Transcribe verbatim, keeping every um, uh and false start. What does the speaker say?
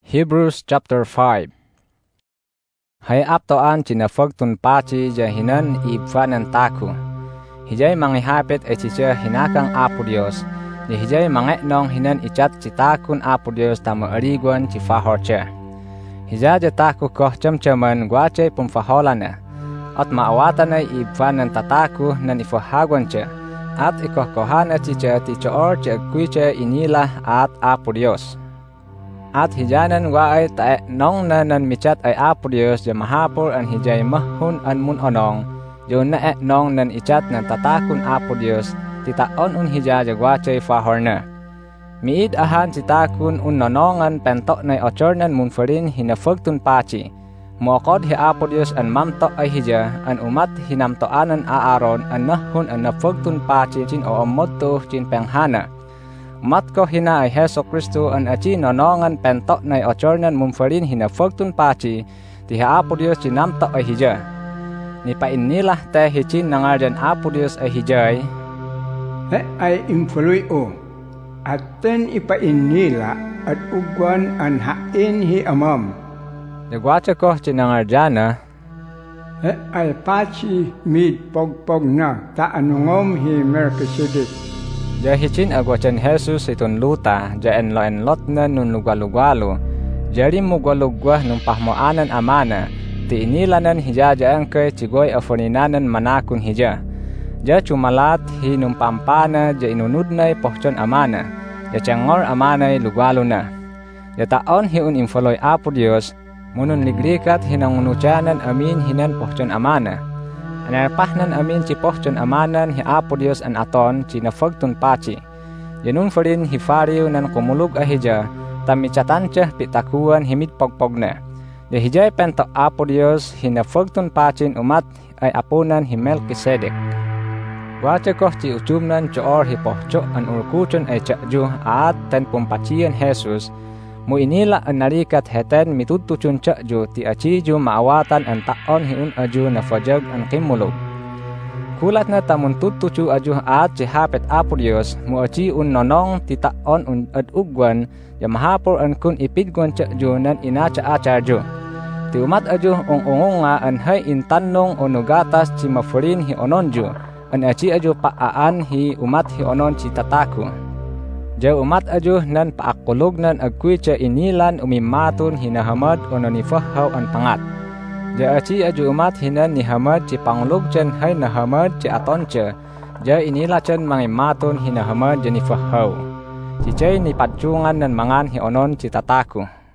Hebrews chapter five. Hay aptoan cinafag tun paci jahinan ibfanan taku. Hijay mangihapit ay cica hinakang Apo Dios. Di hijay mangeknong hinan icat citakun Apo Dios tama ariguan ci fahorca. Hija jataku koh cem-ceman guace pumfaholana. At maawatan ay ibfanan tataku nan ifahaguan ca. At ikoh kohana cica ti coor ca kuica inilah at Apo Dios. At hijanan wa ay tae nong na nan micat ay Apo Dios ja mahapor an hijay mahun an mun onong yun na e nong nan icat nan tatakun Apo Dios titaon un hija ja guacay fahorna. Miid ahan citakun un nonongan pentok na ochor nan mun farin hinafagtun paci. Muakod hi Apo Dios an mamtok ay hija an umat hinamtoanan aaron an nahun an nafagtun paci cin o omodto cin penghana. Umat ko hina ay Heso Kristo an aci nonongan pentok na ochornan mumfarin hinafagtun paci ti Apo Dios cinamtok ay hija. Ni pa inilah te hicin nangarjan Apo Dios ay hijay. He ay influy o. Aten ipa inila at ugwan an hain hi amam. Nagwacha ko cinangarjana. He ay paci mid pogpog na ta anungom hi Melchizedek. Ja hicin agwacan Jesus itun luta ja enlo-enlot na nun lugwa-lugwalo. Jari mugwa-lugwah nung pahmoanan amana. Ti inilanan hija ja angkay cigoy afoninanan manakun hija. Ja cumalat hi nung pampana ja inunudnay pohcon amana. Ja cengor amanay lugwalo na. Ja taon hi un infoloy Apo Dios. Munun liglikat hinangunucanan amin hinan pohcon amana. Anarpahnan amin ci pohcon amanan hi Apo Dios an aton ci nafagtun paci. Yanun farin hi fariw nan kumulog ahija tamicatanceh pitakuan himit pogpogna. De hijay pentok Apo Dios hi nafagtun pacin umat ay apunan hi Melchizedek. Wace koh ci ucumnan coor hi pohco an urkucon ay cakju at ten pumpacian Jesus. Mu inila an narikat heten mitutucun cakju ti aciju maawatan an taon hiun aju na fajag an kimulog. Kulat na tamun tutucu aju at ci hapet Apo Dios mu aci un nonong ti taon un ad ugwan ya mahapor an kun ipidgwan cakju nan inaca acarju. Ti umat aju ong-ongonga an hay intanong onugatas ci mafurin hi ononju an aci aju paaan hi umat hi onon ci tataku. Ja umat ajuh nan paakulog nan agkuy ca inilan umimatun hinahamad o nanifahaw an pangat. Ja aci aju umat hinan nihamad ci panglog can hay nahamad ci aton ca. Ja inila can mangimatun hinahamad janifahaw. Ci cay ni patjungan nan mangan hi onon ci tataku.